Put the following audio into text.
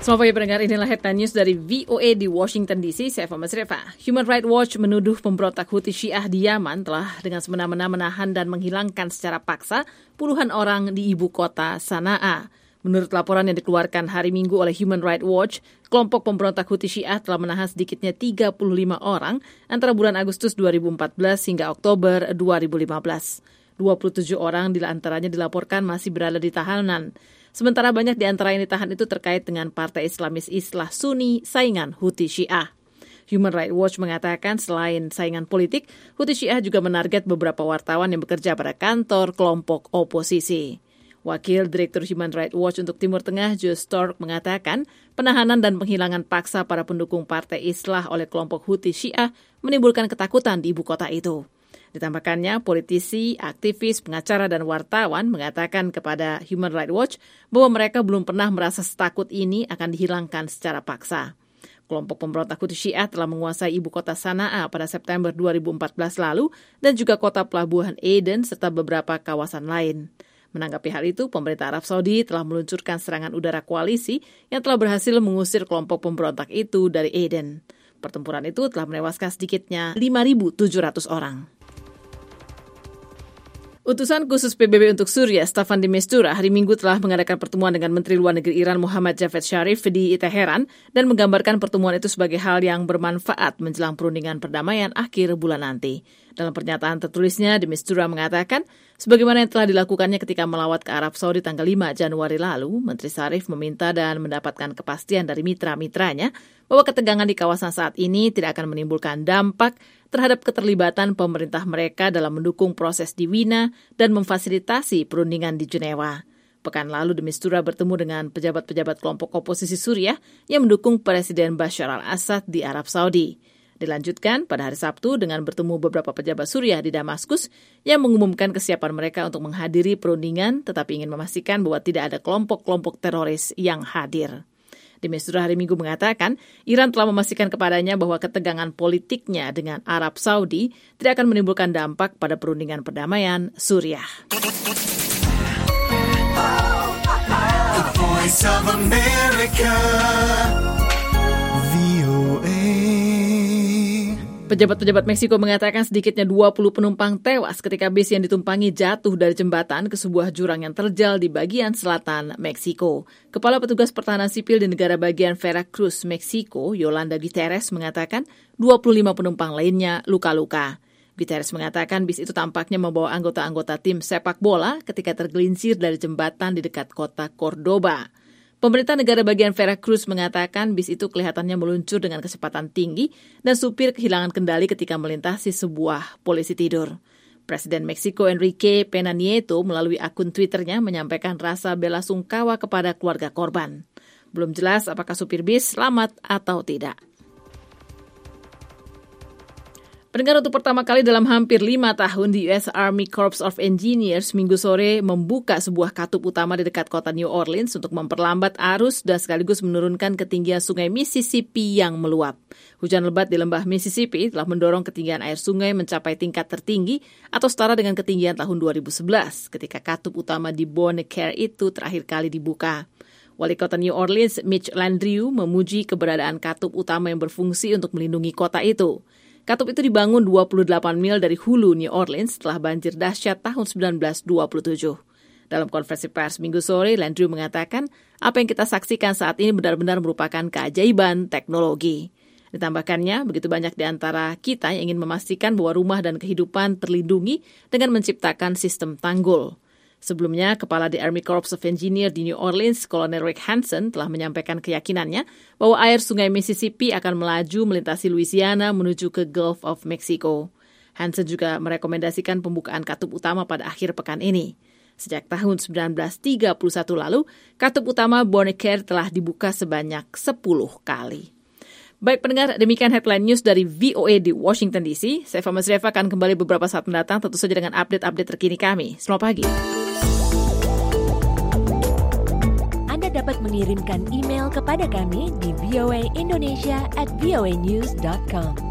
Selamat pagi pendengar, inilah headline news dari VOA di Washington DC. Saya Fama Srefa. Human Rights Watch menuduh pemberontak Houthi Syiah di Yaman telah dengan semena-mena menahan dan menghilangkan secara paksa puluhan orang di ibu kota Sana'a. Menurut laporan yang dikeluarkan hari Minggu oleh Human Rights Watch, kelompok pemberontak Houthi Syiah telah menahan sedikitnya 35 orang antara bulan Agustus 2014 hingga Oktober 2015. 27 orang di antaranya dilaporkan masih berada di tahanan. Sementara banyak di antara yang ditahan itu terkait dengan Partai Islamis Islah Sunni saingan Houthi Syiah. Human Rights Watch mengatakan selain saingan politik, Houthi Syiah juga menarget beberapa wartawan yang bekerja pada kantor kelompok oposisi. Wakil Direktur Human Rights Watch untuk Timur Tengah, Joe Stork, mengatakan penahanan dan penghilangan paksa para pendukung Partai Islah oleh kelompok Houthi Syiah menimbulkan ketakutan di ibu kota itu. Ditambahkannya, politisi, aktivis, pengacara, dan wartawan mengatakan kepada Human Rights Watch bahwa mereka belum pernah merasa setakut ini akan dihilangkan secara paksa. Kelompok pemberontak Houthi Syiah telah menguasai ibu kota Sana'a pada September 2014 lalu dan juga kota pelabuhan Aden serta beberapa kawasan lain. Menanggapi hal itu, pemerintah Arab Saudi telah meluncurkan serangan udara koalisi yang telah berhasil mengusir kelompok pemberontak itu dari Aden. Pertempuran itu telah menewaskan sedikitnya 5.700 orang. Utusan khusus PBB untuk Suriah, Staffan de Mistura, hari Minggu telah mengadakan pertemuan dengan Menteri Luar Negeri Iran Muhammad Javad Zarif di Teheran dan menggambarkan pertemuan itu sebagai hal yang bermanfaat menjelang perundingan perdamaian akhir bulan nanti. Dalam pernyataan tertulisnya, de Mistura mengatakan, sebagaimana yang telah dilakukannya ketika melawat ke Arab Saudi tanggal 5 Januari lalu, Menteri Zarif meminta dan mendapatkan kepastian dari mitra-mitranya bahwa ketegangan di kawasan saat ini tidak akan menimbulkan dampak terhadap keterlibatan pemerintah mereka dalam mendukung proses di Wina dan memfasilitasi perundingan di Jenewa. Pekan lalu, de Mistura bertemu dengan pejabat-pejabat kelompok oposisi Suriah yang mendukung Presiden Bashar al-Assad di Arab Saudi. Dilanjutkan pada hari Sabtu dengan bertemu beberapa pejabat Suriah di Damaskus yang mengumumkan kesiapan mereka untuk menghadiri perundingan tetapi ingin memastikan bahwa tidak ada kelompok-kelompok teroris yang hadir. De Mistura hari Minggu mengatakan Iran telah memastikan kepadanya bahwa ketegangan politiknya dengan Arab Saudi tidak akan menimbulkan dampak pada perundingan perdamaian Suriah. The Voice of America, VOA. Pejabat-pejabat Meksiko mengatakan sedikitnya 20 penumpang tewas ketika bis yang ditumpangi jatuh dari jembatan ke sebuah jurang yang terjal di bagian selatan Meksiko. Kepala Petugas Pertahanan Sipil di negara bagian Veracruz, Meksiko, Yolanda Guterres mengatakan 25 penumpang lainnya luka-luka. Guterres mengatakan bis itu tampaknya membawa anggota-anggota tim sepak bola ketika tergelincir dari jembatan di dekat kota Cordoba. Pemerintah negara bagian Veracruz mengatakan bis itu kelihatannya meluncur dengan kecepatan tinggi dan supir kehilangan kendali ketika melintasi sebuah polisi tidur. Presiden Meksiko Enrique Pena Nieto melalui akun Twitternya menyampaikan rasa bela sungkawa kepada keluarga korban. Belum jelas apakah supir bis selamat atau tidak. Pendengar, untuk pertama kali dalam hampir 5 tahun, di US Army Corps of Engineers Minggu sore membuka sebuah katup utama di dekat kota New Orleans untuk memperlambat arus dan sekaligus menurunkan ketinggian sungai Mississippi yang meluap. Hujan lebat di lembah Mississippi telah mendorong ketinggian air sungai mencapai tingkat tertinggi atau setara dengan ketinggian tahun 2011 ketika katup utama di Bonne Care itu terakhir kali dibuka. Wali kota New Orleans, Mitch Landrieu, memuji keberadaan katup utama yang berfungsi untuk melindungi kota itu. Katup itu dibangun 28 mil dari hulu New Orleans setelah banjir dahsyat tahun 1927. Dalam konferensi pers Minggu sore, Landrieu mengatakan apa yang kita saksikan saat ini benar-benar merupakan keajaiban teknologi. Ditambahkannya, begitu banyak di antara kita yang ingin memastikan bahwa rumah dan kehidupan terlindungi dengan menciptakan sistem tanggul. Sebelumnya, Kepala di Army Corps of Engineers di New Orleans, Kolonel Rick Hansen, telah menyampaikan keyakinannya bahwa air sungai Mississippi akan melaju melintasi Louisiana menuju ke Gulf of Mexico. Hansen juga merekomendasikan pembukaan katup utama pada akhir pekan ini. Sejak tahun 1931 lalu, katup utama Bonne Care telah dibuka sebanyak 10 kali. Baik pendengar, demikian headline news dari VOA di Washington DC. Saya Fama Srefa akan kembali beberapa saat mendatang, tentu saja dengan update-update terkini kami. Selamat pagi. Anda dapat mengirimkan email kepada kami di voaindonesia@voanews.com.